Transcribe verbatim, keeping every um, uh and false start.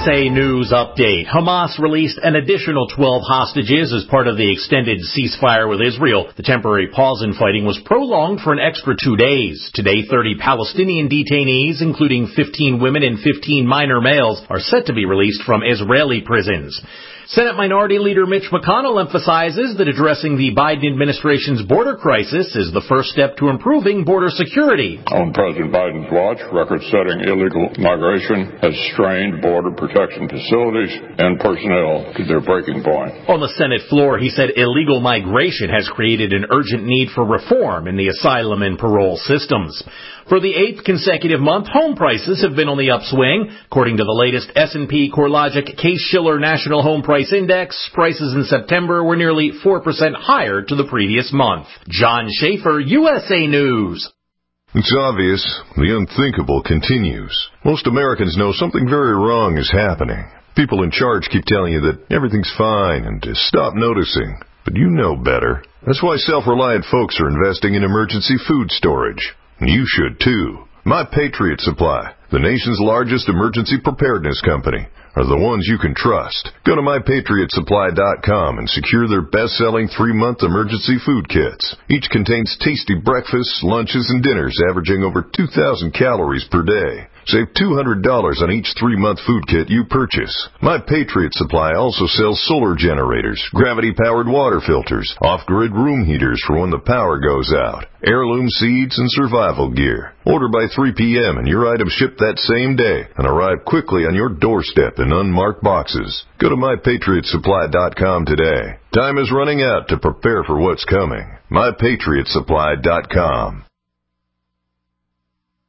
A News Update. Hamas released an additional twelve hostages as part of the extended ceasefire with Israel. The temporary pause in fighting was prolonged for an extra two days. Today, thirty Palestinian detainees, including fifteen women and fifteen minor males, are set to be released from Israeli prisons. Senate Minority Leader Mitch McConnell emphasizes that addressing the Biden administration's border crisis is the first step to improving border security. On President Biden's watch, record-setting illegal migration has strained border protection facilities and personnel to their breaking point. On the Senate floor, he said illegal migration has created an urgent need for reform in the asylum and parole systems. For the eighth consecutive month, home prices have been on the upswing. According to the latest S and P CoreLogic Case-Shiller National Home Price Index, prices in September were nearly four percent higher to the previous month. John Schaefer, U S A News. It's obvious. The unthinkable continues. Most Americans know something very wrong is happening. People in charge keep telling you that everything's fine and to stop noticing. But you know better. That's why self-reliant folks are investing in emergency food storage. You should too. My Patriot Supply, the nation's largest emergency preparedness company, are the ones you can trust. Go to my patriot supply dot com and secure their best-selling three-month emergency food kits. Each contains tasty breakfasts, lunches, and dinners averaging over two thousand calories per day. Save two hundred dollars on each three-month food kit you purchase. My Patriot Supply also sells solar generators, gravity-powered water filters, off-grid room heaters for when the power goes out, heirloom seeds, and survival gear. Order by three p.m. and your items ship that same day and arrive quickly on your doorstep in unmarked boxes. Go to my patriot supply dot com today. Time is running out to prepare for what's coming. my patriot supply dot com.